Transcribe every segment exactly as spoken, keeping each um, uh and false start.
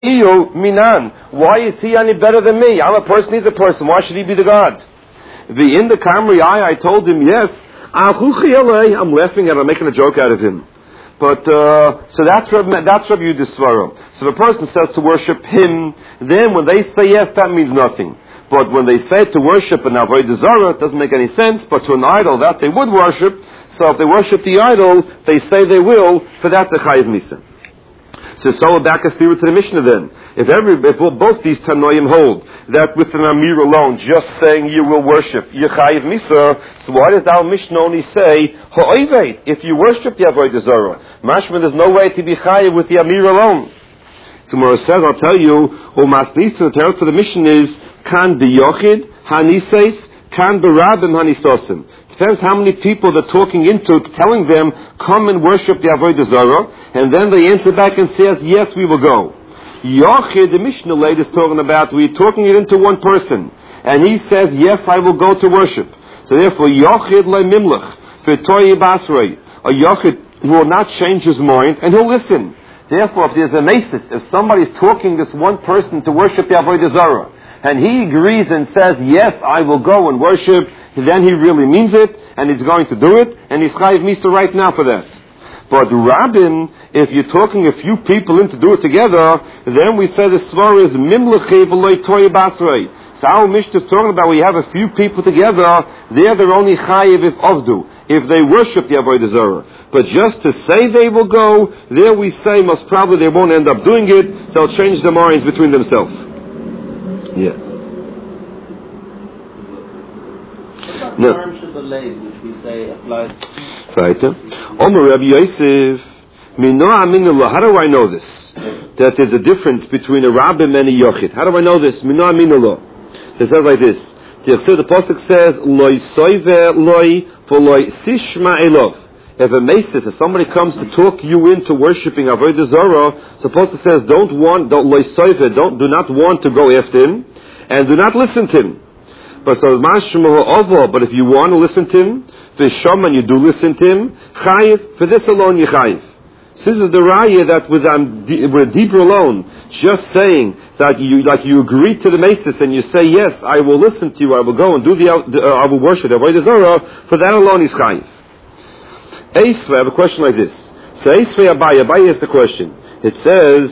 minan. Why is he any better than me? I'm a person, he's a person. Why should he be the God? The in the Kamri I, I told him, yes, I'm laughing at him, I'm making a joke out of him. But, uh, so that's Rabbi, that's Rabbi Yudhisvara. So if a person says to worship him, then when they say yes, that means nothing. But when they say to worship an Avodah Zarah, it doesn't make any sense, but to an idol, that they would worship. So if they worship the idol, they say they will, for that the Chayiv Misa. So so back a spirit to the Mishnah then. If every, if both these Tanoim hold that with an Amir alone, just saying you will worship, you Chayiv Misa, so why does our Mishnah only say, Ha'oiveit, if you worship the Avodah Zarah? Mashma, there's no way to be Chayiv with the Amir alone. So Mora says, I'll tell you, Umas Nisa, the terror to the Mishnah is, Kan Biyochid, Hanises, Kan Barabim Hanisosim. Depends how many people they're talking into, telling them, come and worship the Avodah Zarah, and then they answer back and says, yes, we will go. Yochid, the Mishnah lady is talking about, we're talking it into one person, and he says, yes, I will go to worship. So therefore, Yochid le Mimlech, V'toyi Basrei, a Yochid will not change his mind, and he'll listen. Therefore, if there's a masis, if somebody's talking this one person to worship the Avodah Zarah, and he agrees and says, yes, I will go and worship, then he really means it, and he's going to do it, and he's chayiv misa right now for that. But Rabbin, if you're talking a few people in to do it together, then we say the svar is mimlechi v'loy toy basrei. So our Mishnah is talking about we have a few people together, there they're only chayiv if avdu, if they worship the Avodah Zarah. But just to say they will go, there we say most probably they won't end up doing it, they'll change their minds between themselves. Yeah. No. Terms of the lay, which we say applies. Right. Omer Rabbi Yosef, how do I know this? That there's a difference between a Rabbim and a Yochid. How do I know this? Mino aminullah. It says like this. The Pasuk says, Loi soive loi for loi sishma elov. If a masis, if somebody comes to talk you into worshipping Avodah Zarah, the Pasuk says, don't want, don't loi soive, don't, do not want to go after him, and do not listen to him. But so but if you want to listen to him, v'sham, and you do listen to him, chayiv, for this alone you chayiv. So this is the raya that with um, with deeper alone, just saying that you like you agree to the masis and you say yes, I will listen to you, I will go and do the, uh, I will worship the Avodah Zarah. For that alone is chayiv. Eisvei, I have a question like this. So Eisvei Abaye, Abaye is the question. It says,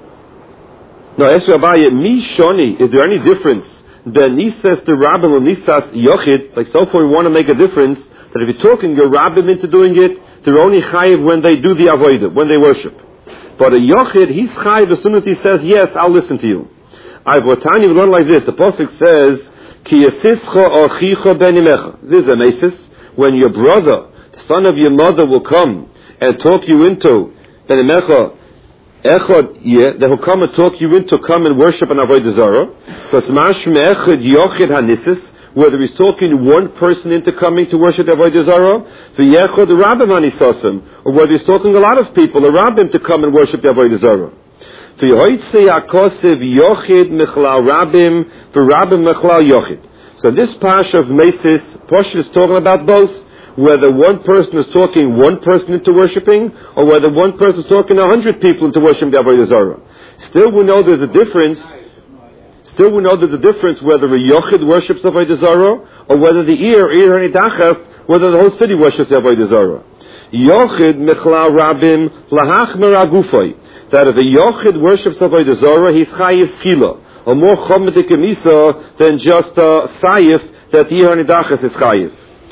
no, Eisvei Abaye, mi shoni. Is there any difference? The Nisas to Rabbim or Nisas Yochid, like so far we want to make a difference, that if you're talking your Rabbim into doing it, they're only chayiv when they do the Avodah, when they worship. But a Yochid, he's chayiv as soon as he says, yes, I'll listen to you. I've Watani, we learn like this, the Pasuk says, Ki yasischa achicha ben imecha. This is a Mesis, when your brother, the son of your mother will come and talk you into ben imecha, Echad, yeah, they will come and talk you into come and worship an Avodah Zarah. So it's mashme echad yochid hanisis, whether he's talking one person into coming to worship the Avodah Zarah, v'yechad rabbim hanisasim, or whether he's talking a lot of people, a rabbim, to come and worship the Avodah Zarah. V'yoitze akosev yochid mechlal rabbim, v'rabbim mechlal yochid. So this parsha of Mesis, Pasha is talking about both. Whether one person is talking one person into worshipping, or whether one person is talking a hundred people into worshiping the Avodah Zarah. Still we know there's a difference. Still we know there's a difference whether a Yochid worships the Avodah Zarah, or whether the Ir, Ir Hanidachas, whether the whole city worships the Avodah Zarah. Yochid Mechla Rabim Lahachmer Agufay. That if a Yochid worships the Avodah Zarah, he's Chayiv Kila, or more Chomedik Emisa than just a Sayif that the Ir Hanidachas is Chayiv.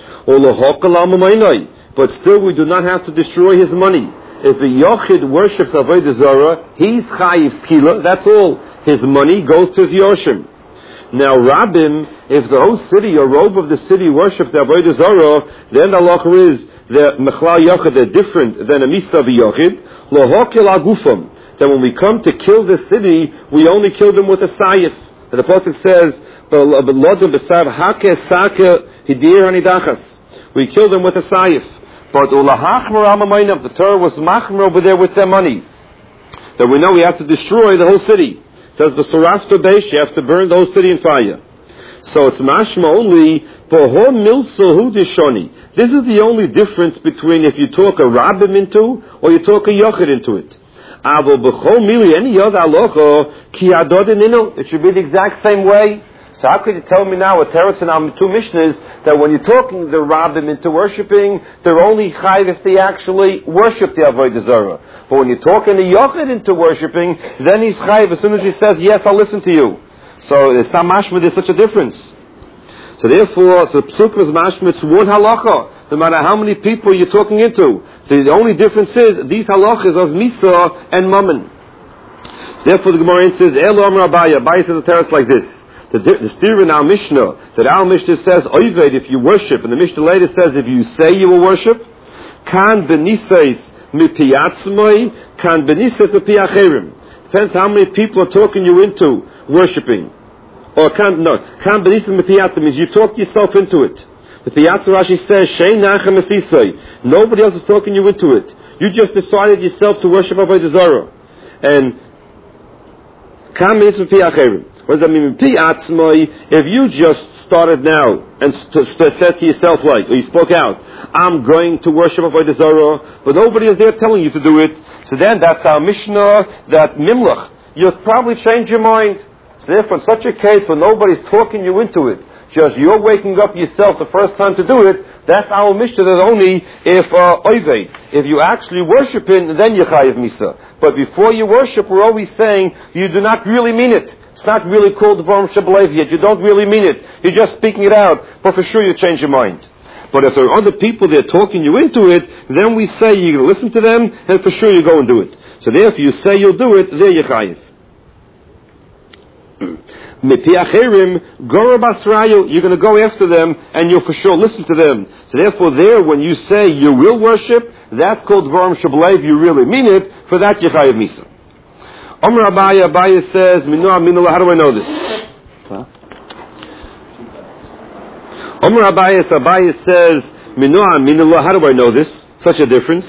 But still we do not have to destroy his money. If the Yochid worships Avodah Zarah, he's Chayiv Skila, that's all. His money goes to his Yoshim. Now Rabbim, if the whole city or robe of the city worships the Avodah Zarah, then the halacha is that Mechlal Yochid are different than a Misa v'Yochid. Lohokil agufam. That when we come to kill the city, we only kill them with a Sayif. And the Pasuk says, we kill them with a sayif. But the Torah was machmer over there with their money. That we know we have to destroy the whole city. It says the Sarafta Beish, you have to burn the whole city in fire. So it's mashma only, this is the only difference between if you talk a rabbim into, or you talk a yochid into it. Avo b'chol mili any other halacha ki adodininu. It should be the exact same way. So how could you tell me now, with Teretz and our two Mishnahs, that when you're talking the Rabbim into worshipping, they're only chayiv if they actually worship the Avodah Zarah. But when you're talking the Yochid into worshipping, then he's chayiv as soon as he says, yes, I'll listen to you. So it's not mashma, there's such a difference. So therefore, so Psuk was mashma, it's one halacha, no matter how many people you're talking into. So the only difference is, these halachas of Misa and Mammon. Therefore the Gemara says, Elo Amar Abaye, Abaye says the Teretz like this. The, the steer in our Mishnah, that our Mishnah says, Oyved, if you worship, and the Mishnah later says, if you say you will worship, Kan benisais mipiyatzmoi, Kan benisais mipiyacherim. Depends how many people are talking you into worshipping. Or Kan, no, Kan benisais mipiyatzmoi means you talk yourself into it. The Piyatz Rashi says, Shein nachem esisai. Nobody else is talking you into it. You just decided yourself to worship Avodah Zarah. And Kan benisais mipiyacherim. What does that mean? If you just started now and st- st- said to yourself, like, or you spoke out, I'm going to worship Avodah Zarah, but nobody is there telling you to do it, so then that's our Mishnah, that Mimlach. You'll probably change your mind. So therefore, in such a case where nobody's talking you into it, just you're waking up yourself the first time to do it, that's our Mishnah, that only if uh, Oived, if you actually worship Him, then you chayiv Misa. But before you worship, we're always saying, you do not really mean it. It's not really called Dvarim Shabalev yet. You don't really mean it. You're just speaking it out, but for sure you change your mind. But if there are other people there talking you into it, then we say you're going to listen to them, and for sure you go and do it. So therefore you say you'll do it, there you chayiv. Mepiacherim, Gora Basrayu, you're going to go after them, and you'll for sure listen to them. So therefore there, when you say you will worship, that's called Dvarim Shabalev, you really mean it, for that you chayiv Misa. Omer Abaye, Abaye says, Minoah Minullah, how do I know this? Huh? Omer Abaye, Abaye says, Minoah Minullah, how do I know this? Such a difference.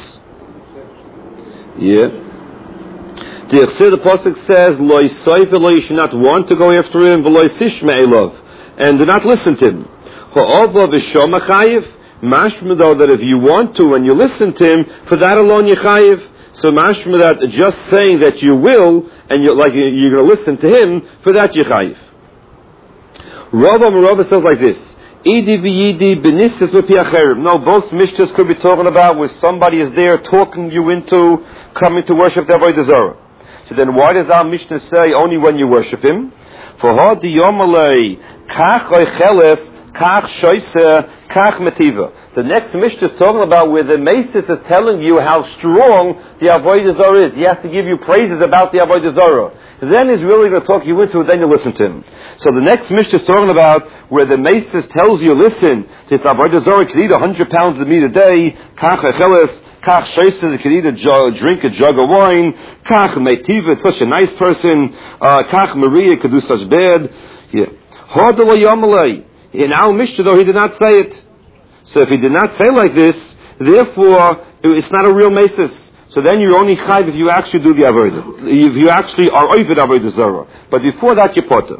Yeah. The Yechsir, the Pasuk says, Lo Yisayf Elo, you should not want to go after him, V'lo Yisishma Elov, and do not listen to him. Ha'ova V'shom Achayiv, mashma though that if you want to and you listen to him, for that alone you chayiv. So mashma that just saying that you will, and you're like you're going to listen to him, for that you chayiv. Rava Merava says like this: Idi v'yidi b'nisas v'piacherim. No, both mishtas could be talking about where somebody is there talking you into coming to worship the Avodah Zarah. So then, why does our Mishnah say only when you worship him? For ha diyomalei kach oicheles kach shoyse kach metiva. The next Mishnah is talking about where the Mesis is telling you how strong the Avodah Zarah is. He has to give you praises about the Avodah Zarah. Then he's really going to talk you into it, then you listen to him. So the next Mishnah is talking about where the Mesis tells you, listen, this Avodah Zarah can eat one hundred pounds of meat a day, kach echeles, kach sheiseh, can eat a jug, drink a jug of wine, kach meitiva, it's such a nice person, uh, kach Maria could do such bad. Yeah. Hodelo yamalei. In our Mishnah though, he did not say it. So if he did not say like this, therefore, it's not a real mesis. So then you're only chayv if you actually do the avodah. If you actually are oived avodah zarah. But before that, you're potter.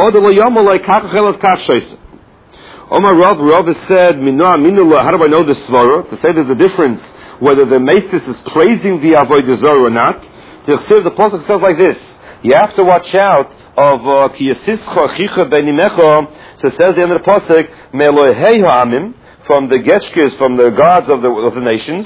Omar Rav, Rav said, how do I know this svara? To say there's a difference whether the mesis is praising the avodah zarah or not. The Pasuk says like this: you have to watch out of ki yasischa chicha benimecha. So it says the end of the Pasuk, me'elohei ha'amim, from the getchkes, from the gods of the of the nations,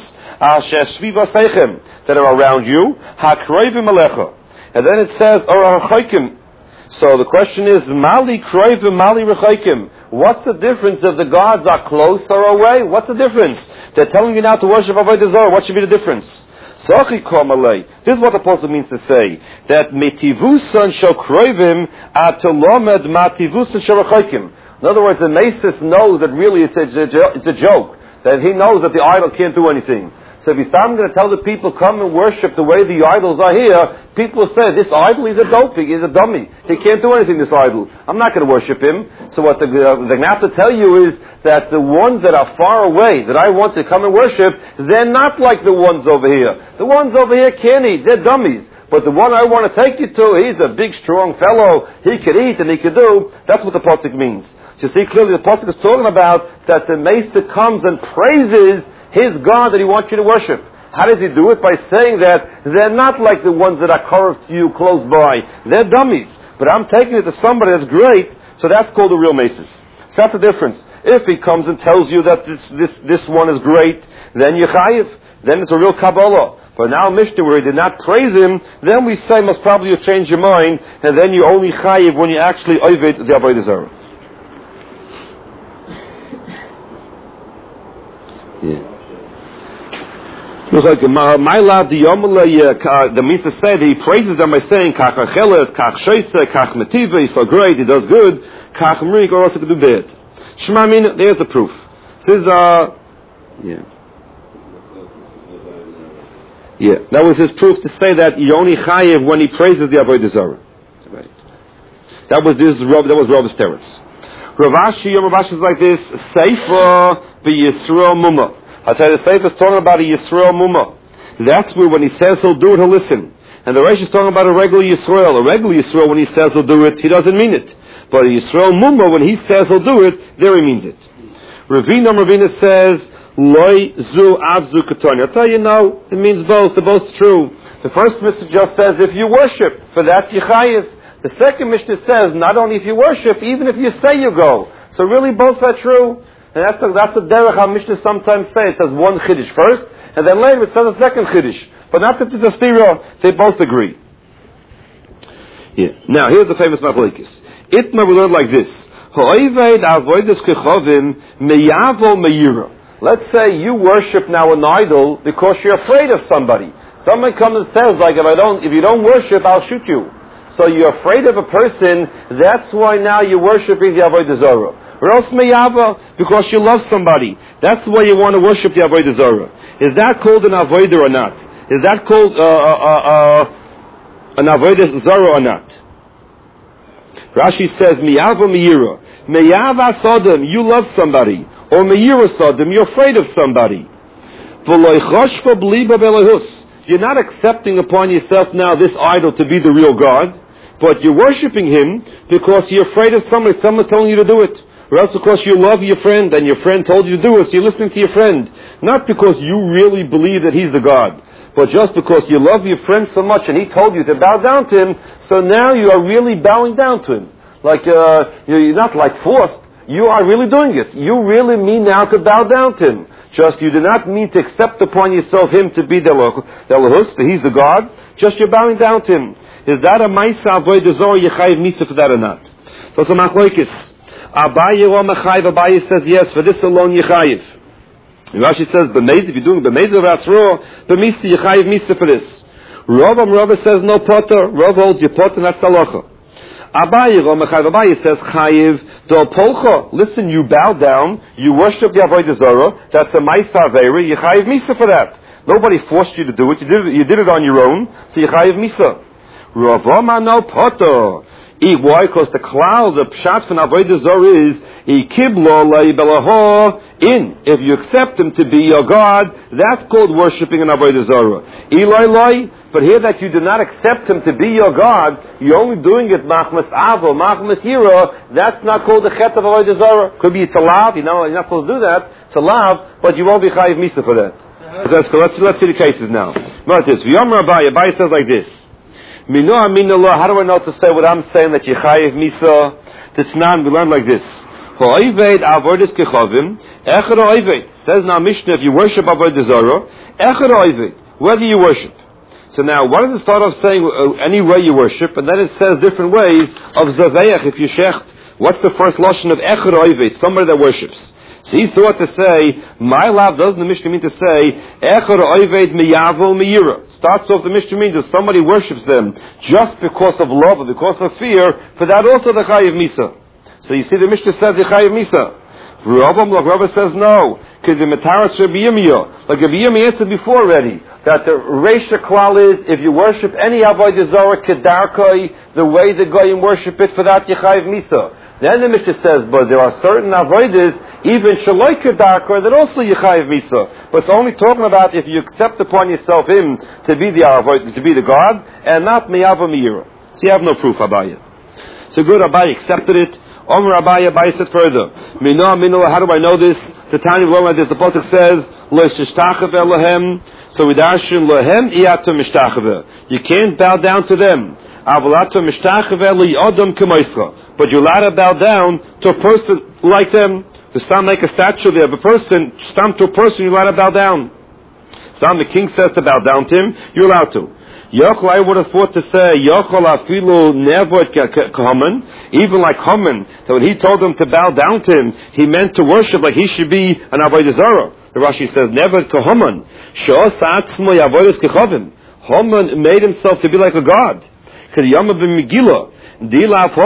that are around you, and then it says, so the question is, Mali kroivim, Mali rechaikim. What's the difference if the gods are close or away? What's the difference? They're telling you now to worship Avodah Zarah. What should be the difference? This is what the apostle means to say, that metivusan shel kroivim atolomed mativusan shel rechaikim. In other words, the Mesis knows that really it's a, it's a joke, that he knows that the idol can't do anything. So if he's not going to tell the people, come and worship the way the idols are here, people will say, this idol is a dopey, he's a dummy. He can't do anything, this idol. I'm not going to worship him. So what they're going to have to tell you is that the ones that are far away, that I want to come and worship, they're not like the ones over here. The ones over here can't eat, they're dummies. But the one I want to take you to, he's a big, strong fellow. He could eat and he could do. That's what the pasuk means. So you see clearly the pasuk is talking about that the Mesa comes and praises his God that he wants you to worship. How does he do it? By saying that they're not like the ones that are curved to you close by. They're dummies. But I'm taking it to somebody that's great, so that's called a real Mesis. So that's the difference. If he comes and tells you that this this, this one is great, then you're chayiv. Then it's a real Kabbalah. But now Mishnah, where he did not praise him, then we say must probably have changed your mind, and then you only chayiv when you actually oived the Avodah Zarah. Yeah. Looks like my lab the Yomala, the Misa said he praises them by saying Kach Acheles, Kach Shoise, Kach Metiva, he's so great, he does good, Kach Mrik, or also could do bad. Shema Min, there's the proof. This is uh yeah. Yeah. That was his proof to say that you only chayiv when he praises the Avodah Zarah. Right. That was this Rob that was Rob's teretz. Rav Ashi, Rav Ashi is like this, Seifa be Yisrael Muma. I'll tell you, the Sefer is talking about a Yisrael Muma. That's where when he says he'll do it, he'll listen. And the Reish is talking about a regular Yisrael. A regular Yisrael, when he says he'll do it, he doesn't mean it. But a Yisrael Muma, when he says he'll do it, there he means it. Ravina Ravina says, Loi zu avzu katoni. I'll tell you, no, it means both. They're both true. The first Mishnah just says, if you worship, for that you chayiv. The second Mishnah says, not only if you worship, even if you say you go. So really both are true. And that's the, that's the derech how Mishnah sometimes say. It says one chiddush first, and then later it says a second chiddush. But not that it's a stira, they both agree. Yeah. Now, here's the famous machlokes. Itmar we learn like this. Ha'oived avodas kechovim meyavo meyira. Let's say you worship now an idol because you're afraid of somebody. Someone comes and says, like, if I don't, if you don't worship, I'll shoot you. So you're afraid of a person, that's why now you're worshiping the Avodah Zarah. Or else meyava, because you love somebody. That's why you want to worship the Avodah Zarah. Is that called an Avodah or not? Is that called uh, uh, uh, an Avodah Zarah or not? Rashi says, meyava meyira. Meyava sodom, you love somebody. Or meyira sodom, you're afraid of somebody. You're not accepting upon yourself now this idol to be the real God, but you're worshiping him because you're afraid of somebody. Someone's telling you to do it. Or else because you love your friend and your friend told you to do it, so you're listening to your friend. Not because you really believe that he's the God, but just because you love your friend so much and he told you to bow down to him, so now you are really bowing down to him. Like, uh, you're not like forced. You are really doing it. You really mean now to bow down to him. Just you do not mean to accept upon yourself him to be the Elohus, that he's the God. Just you're bowing down to him. Is that a Maisa Avodah Zarah Yechayiv Misa for that or not? So it's a machlokes. Abaye or Mechayiv. Abaye says yes, for this alone Yechayiv. Rashi says B'meiz, if you're doing B'meiz of Asro, B'misa Yechayiv Misa for this. Rav Rav says no potter. Rav holds your potter, and that's halacha. Abaye or Mechayiv. Abaye says Chayiv do polcha. Listen, you bow down, you worship the Avodah Zarah. That's a Maisa Avera. Yechayiv Misa for that. Nobody forced you to do it. You did it, you did it on your own. So Yechayiv Misa. Ravama no potter. Why? Because the cloud, the pshat from Avodah Zarah is ikiblo leibelaho in. If you accept him to be your God, that's called worshiping an Avodah Zarah. Eloi loi. But here that you do not accept him to be your God, you're only doing it machmas avo, machmas yira. That's not called the chet of Avodah Zarah. Could be it's a lav. You know, you're not supposed to do that. It's a lav, but you won't be chayiv misa for that. So that's cool. Let's let's see the cases now. What is this? V'yom Rabbi, Rabbi says like this. Mino amin Allah. How do I know to say what I'm saying that you chayiv misa? T'tznan, we learn like this. Ha'oived avodas kechavim echad ha'oived. Says now Mishnah, if you worship Avodah Zarah, echad ha'oived. Whether you worship. So now, why does it start off saying uh, any way you worship, and then it says different ways of zaveach if you shecht? What's the first lashon of echad ha'oived? Somebody that worships. So he thought to say, my love doesn't the Mishnah mean to say, echad ha'oived meyavo meyira. Starts off the Mishnah means that somebody worships them just because of love or because of fear, for that also the chayiv misa. So you see the Mishnah says the chayiv misa. Rabbi, like Rabbi says no, because the Mataras Rabbi Yirmiyah, like Rabbi Yirmiyah answered before already, that the Reisha Klal is, if you worship any Avodah Zarah Kedarkoi, the way the Goyim worship it, for that Yechayiv Misa. Then the Mishnah says, but there are certain Avodas, even Shaloi Kedarkoi, that also Yechayiv Misa. But it's only talking about if you accept upon yourself Him to be the Avodah, to be the God, and not Meyava Meira. So you have no proof, Abaya. So good, Abaya accepted it. Omer Abaya, Abaya said further, Mino, Mino, how do I know this? The Tanya we learn like this. The pasuk says, "Lo yishtachave Elohem." So we darshan Lohem iyato mishtachave. You can't bow down to them. Avolato mishtachave li adam k'moischa. But you're allowed to bow down to a person like them. To stand like a statue there of a person, stand to a person, you're allowed to bow down. Stand, the king says to bow down to him, you're allowed to. Yochel, I would have thought to say, Yochel afilu nevot kahaman, even like Haman, that when he told them to bow down to him, he meant to worship like he should be an avodah zarah. The Rashi says, nevot kahaman, she'os atzmo yavodas kechavim. Haman made himself to be like a god. K'diyama b'megillah. If it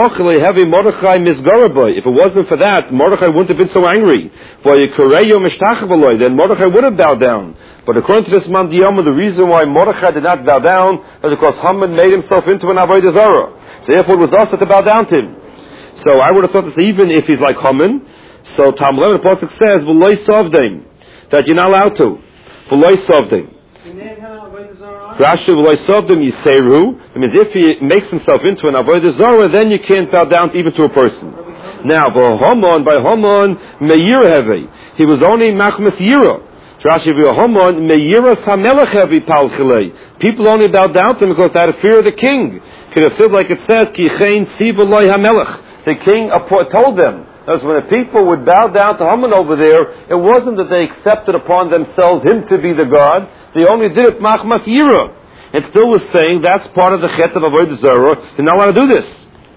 wasn't for that, Mordechai wouldn't have been so angry. Then Mordechai would have bowed down. But according to this man Diyama, the reason why Mordechai did not bow down is because Haman made himself into an avodah zarah. So therefore it was also to bow down to him. So I would have thought this even if he's like Haman. So Tam eleven, the pasuk says, "V'loy sovdeim," that you're not allowed to. V'loy sovdeim. Rashi v'loy sovdeim yiseru. It means if he makes himself into an avodah zarah, then you can't bow down even to a person. Now, v'Haman by Haman meir hevi. He was only machmas yira. Rashi v'Haman meiras hamelech hevi palchilei. People only bowed down to him because they had a fear of the king. Could have said like it says, ki chein sivaloi hamelech. The king told them. That's when the people would bow down to Haman over there, it wasn't that they accepted upon themselves him to be the god. They only did it machmas yira. It still was saying that's part of the chet of avodah zarah. They're not allowed to do this.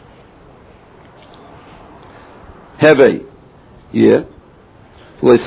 Heve, yeah. And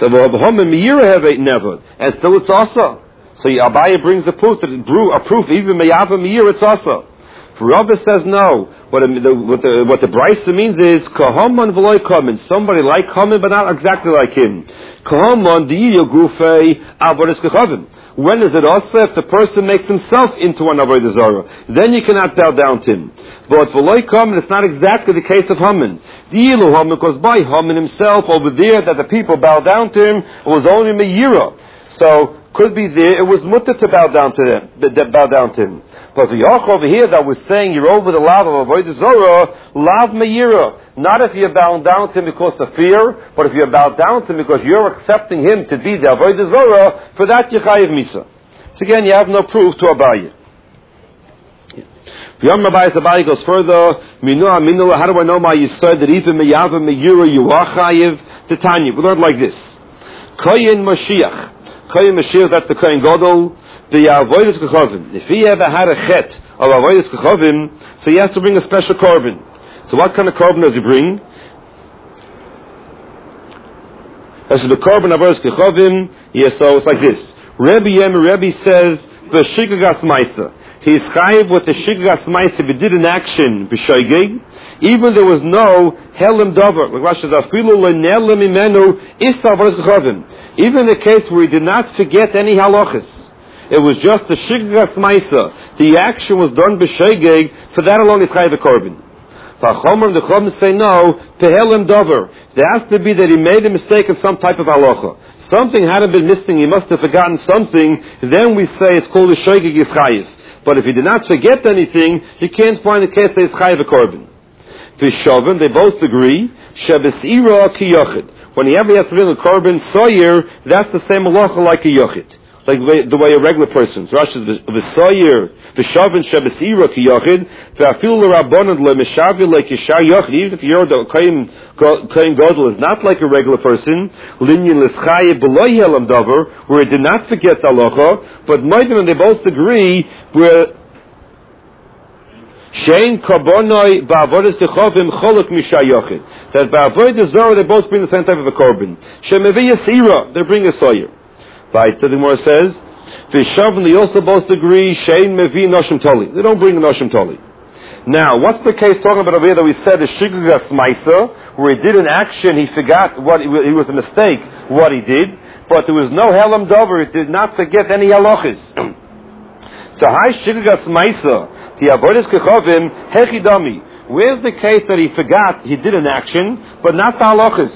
still it's also. So Abaye brings a proof that a proof even meyava meir it's also. Rabbi says no. What the what the, what the Brisa means is kahaman v'loy kamen. Somebody like Haman, but not exactly like him. Kahaman diyu gufei avodas kechavim. When is it also if the person makes himself into an avodah zarah? Then you cannot bow down to him. But v'loy kamen, it's not exactly the case of Haman. Diyu Haman, because by Haman himself over there that the people bow down to him, it was only meira. So could be there, it was mutter to bow down to them, bow down to him. But the Yach over here that was saying you're over the lav of avodah zarah, lav meira. Not if you're bowing down to him because of fear, but if you're bowed down to him because you're accepting him to be the avodah zarah, for that you chayiv misa. So again, you have no proof to Abaye. Yom Abaye Abaye goes further. Minu aminu. How do I know my yisod that even meyava meira you are chayiv? To Tanya, we learned like this. Koyin Mashiach. Koyin Mashiach, that's the Koyin Gadol. The avodas kechavim. If he ever had a chet of avodas kechavim, so he has to bring a special korban. So what kind of korban does he bring? As the korban of avodas kechavim, yes. So it's like this. Rebbe Yem Rebbe says the shigagas ma'isa. He's chayiv with the shigagas ma'isa. If he did an action b'shoigeg, even there was no helim dover. Like Rashi says, afilu le'nelim imenu isa avodas kechavim. Even in the case where he did not forget any halachas. It was just the shiggas ma'isa. The action was done b'shegeg. For that alone, it's chayiv a korban. V'chomer, the chom say no. Pehelim dover. There has to be that he made a mistake in some type of halacha. Something hadn't been missing. He must have forgotten something. Then we say it's called a shegeg is chayiv. But if he did not forget anything, you can't find a case that is chayiv a korban. V'shoven, they both agree. Shebesira ki yochid. Whenever he has to bring a korban soyer, that's the same halacha like a yochid. Like the way, the way a regular person. Rashi says, "V'soyer v'shavin shebesira ki yochid v'afil l'rabbanon le'mishavi like yishar yochid." Even if you're the kohen kohen gadol is not like a regular person, linyan l'schaye below yelam davar, where he did not forget the halacha, but Maidim and they both agree where shein karbonoi ba'avodas techovim cholok mishar yochid. That ba'avodas zarah they both bring the same type of a korban. Shemevi yasira they bring a soyer. Right, so the Gemara says, V'shavim, they also both agree, Shein mevi noshim toli. They don't bring a noshim toli. Now, what's the case talking about over here that we said, the shiggas maisa, where he did an action, he forgot what, it was a mistake, what he did, but there was no helam dover, he did not forget any halachis. So, hi shiggas maisa, the avodas kechavim, hechidami. Where's the case that he forgot, he did an action, but not the halachis?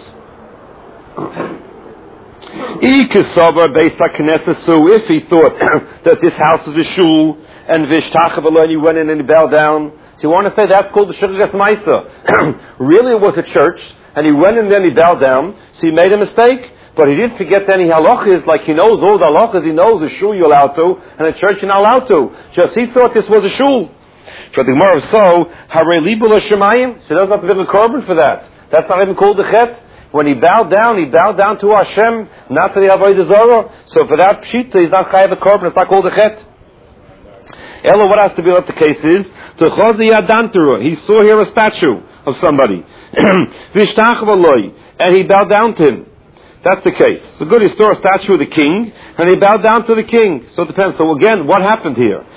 If he thought that this house is a shul and Vishtachavalo and he went in and he bowed down, so you want to say that's called the Shiggas Maisa. Really it was a church and he went in and then he bowed down, so he made a mistake. But he didn't forget any halachas, like he knows all the halachas, he knows a shul you're allowed to, and a church you're not allowed to. Just he thought this was a shul. So the Gemara, so, Harei Libu L'Shemayim, so he doesn't have to bring a korban for that. That's not even called the chet. When he bowed down, he bowed down to Hashem, not to the Avodah Zarah. So for that pshita, he's not chayav a korban, it's not called the chet. Ella, what has to be what the case is? To Chozi Yadanturu, he saw here a statue of somebody. Vishtach V'loi, and he bowed down to him. That's the case. So good, he saw a statue of the king, and he bowed down to the king. So it depends. So again, what happened here?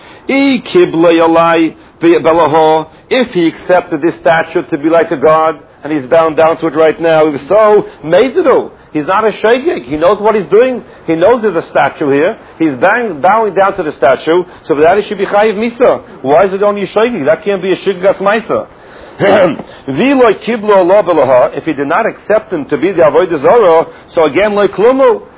If he accepted this statue to be like a god, and he's bound down to it right now, if so, Meizidu. He's not a shaygig. He knows what he's doing. He knows there's a statue here. He's bang, bowing down to the statue, so for that he should be chayiv misa. Why is it only a shaygig? That can't be a shiggas maisa. If he did not accept him to be the avodah zarah, so again like klumu.